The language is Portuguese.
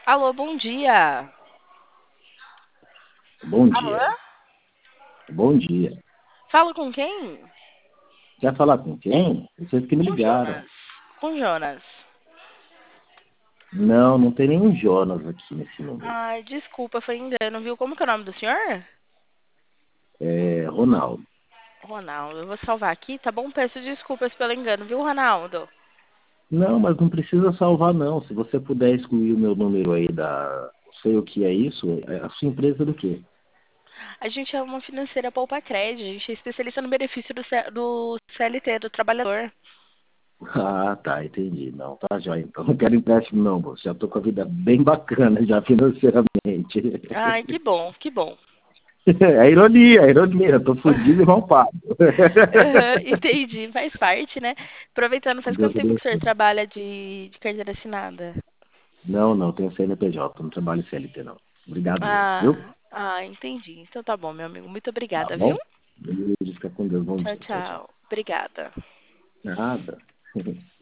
Alô, bom dia. Bom Alô? dia. Bom dia. Falo com quem? Quer falar com quem? Vocês que me Com ligaram. Jonas. Com Jonas. Não, não tem nenhum Jonas aqui nesse número. Ai, desculpa, foi engano, viu? Como que é o nome do senhor? É Ronaldo. Ronaldo. Eu vou salvar aqui, tá bom? Peço desculpas pelo engano, viu, Ronaldo? Não, mas não precisa salvar, não. Se você puder excluir o meu número aí da. Não sei o que é isso. É a sua empresa do quê? A gente é uma financeira Poupa Crédito. A gente é especialista no benefício do CLT, do trabalhador. Ah, tá, entendi. Não, tá já. Então não quero empréstimo, não, moço. Já tô com a vida bem bacana já financeiramente. Ai, que bom, que bom. É ironia, é ironia. Eu tô fudido e mal pago. Aham, entendi, faz parte, né? Aproveitando, faz quanto tempo que o senhor Deveria. trabalha de carteira assinada? Não, não, tenho CNPJ, não trabalho CLT, não. Obrigado mesmo, viu? Entendi. Então tá bom, meu amigo. Muito Tá obrigada, viu? bom? Beijo, fica com Deus, bom Tchau, dia. Tchau, tchau. tchau. Obrigada. Nada.